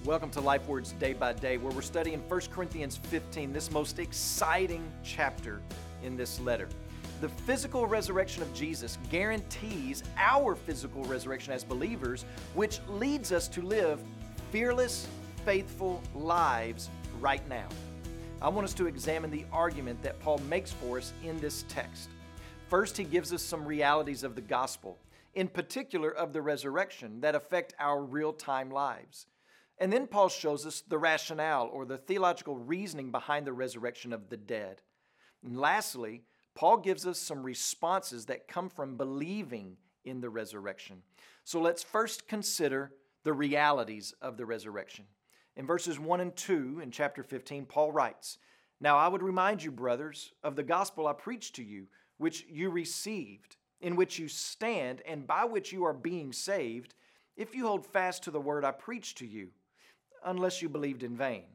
Welcome to Life Words Day by Day, where we're studying 1 Corinthians 15, this most exciting chapter in this letter. The physical resurrection of Jesus guarantees our physical resurrection as believers, which leads us to live fearless, faithful lives right now. I want us to examine the argument that Paul makes for us in this text. First, he gives us some realities of the gospel, in particular of the resurrection, that affect our real-time lives. And then Paul shows us the rationale or the theological reasoning behind the resurrection of the dead. And lastly, Paul gives us some responses that come from believing in the resurrection. So let's first consider the realities of the resurrection. In verses 1 and 2 in chapter 15, Paul writes, "Now I would remind you, brothers, of the gospel I preached to you, which you received, in which you stand, and by which you are being saved, if you hold fast to the word I preached to you, unless you believed in vain."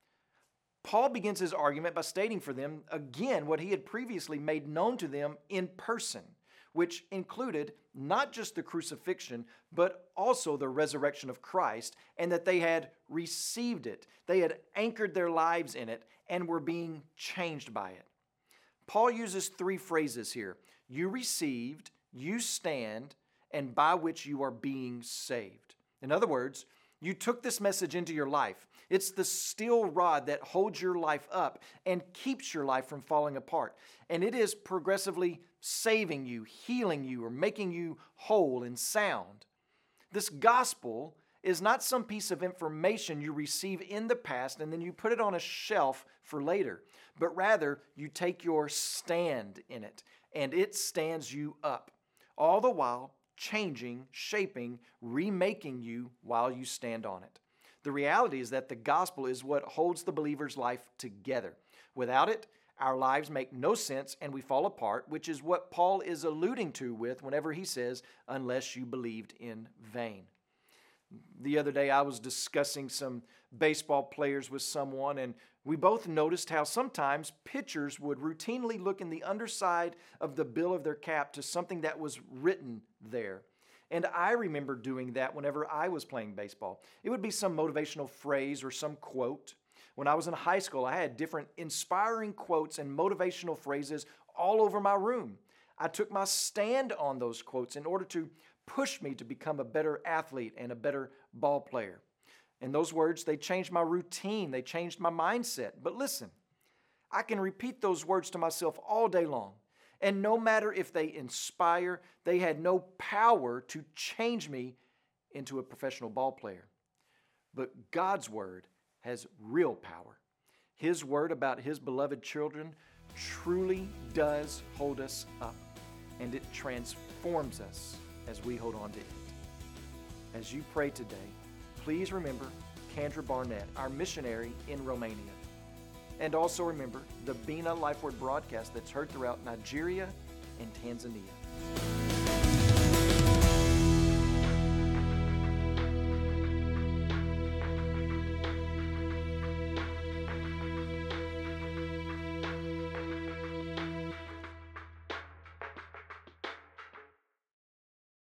Paul begins his argument by stating for them again what he had previously made known to them in person, which included not just the crucifixion, but also the resurrection of Christ, and that they had received it. They had anchored their lives in it and were being changed by it. Paul uses three phrases here: you received, you stand, and by which you are being saved. In other words, you took this message into your life. It's the steel rod that holds your life up and keeps your life from falling apart. And it is progressively saving you, healing you, or making you whole and sound. This gospel is not some piece of information you receive in the past and then you put it on a shelf for later, but rather you take your stand in it and it stands you up, all the while changing, shaping, remaking you while you stand on it. The reality is that the gospel is what holds the believer's life together. Without it, our lives make no sense and we fall apart, which is what Paul is alluding to whenever he says, unless you believed in vain. The other day I was discussing some baseball players with someone, and we both noticed how sometimes pitchers would routinely look in the underside of the bill of their cap to something that was written there. And I remember doing that whenever I was playing baseball. It would be some motivational phrase or some quote. When I was in high school, I had different inspiring quotes and motivational phrases all over my room. I took my stand on those quotes in order to push me to become a better athlete and a better ball player. And those words, they changed my routine, they changed my mindset. But listen, I can repeat those words to myself all day long. And no matter if they inspire, they had no power to change me into a professional ball player. But God's word has real power. His word about His beloved children truly does hold us up, and it transforms us as we hold on to it. As you pray today, please remember Kendra Barnett, our missionary in Romania. And also remember the Bina Life Word broadcast that's heard throughout Nigeria and Tanzania.